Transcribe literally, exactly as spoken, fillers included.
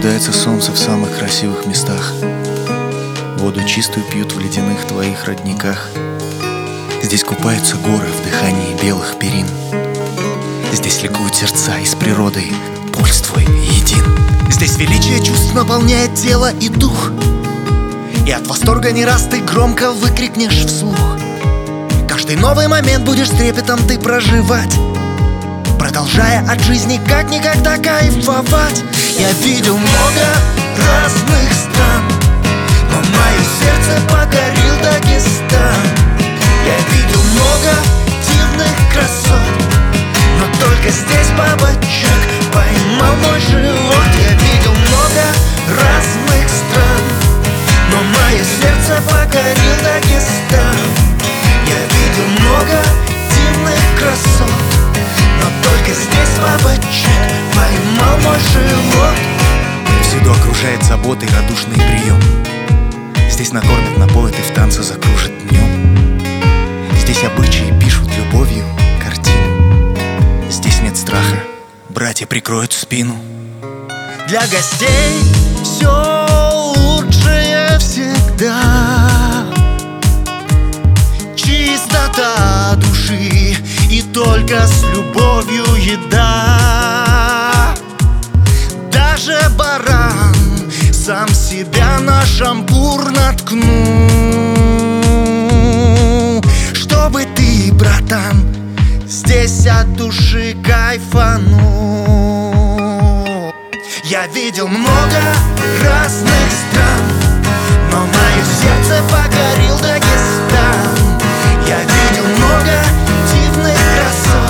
Пробуждается солнце в самых красивых местах. Воду чистую пьют в ледяных твоих родниках. Здесь купаются горы в дыхании белых перин. Здесь ликуют сердца, и с природой пульс твой един. Здесь величие чувств наполняет тело и дух, и от восторга не раз ты громко выкрикнешь вслух. Каждый новый момент будешь с трепетом ты проживать, продолжая от жизни как никогда кайфовать. Я видел много разных стран, но мое сердце покорил Дагестан. Я видел много дивных красот, но только здесь бабочек поймал мой живот. Я видел много разных стран, но мое сердце покорил Дагестан. Я видел много дивных красот, но только здесь бабочек поймал мой живот. Всюду окружает заботой радушный прием. Здесь накормят, напоят и в танце закружат днем. Здесь обычаи пишут любовью картину. Здесь нет страха, братья прикроют спину. Для гостей все лучшее всегда, чистота души и только с любовью еда. Даже баран сам себя на шампур наткнул, чтобы ты, братан, здесь от души кайфанул. Я видел много разных стран, но мое сердце покорил Дагестан. Я видел много дивных красот,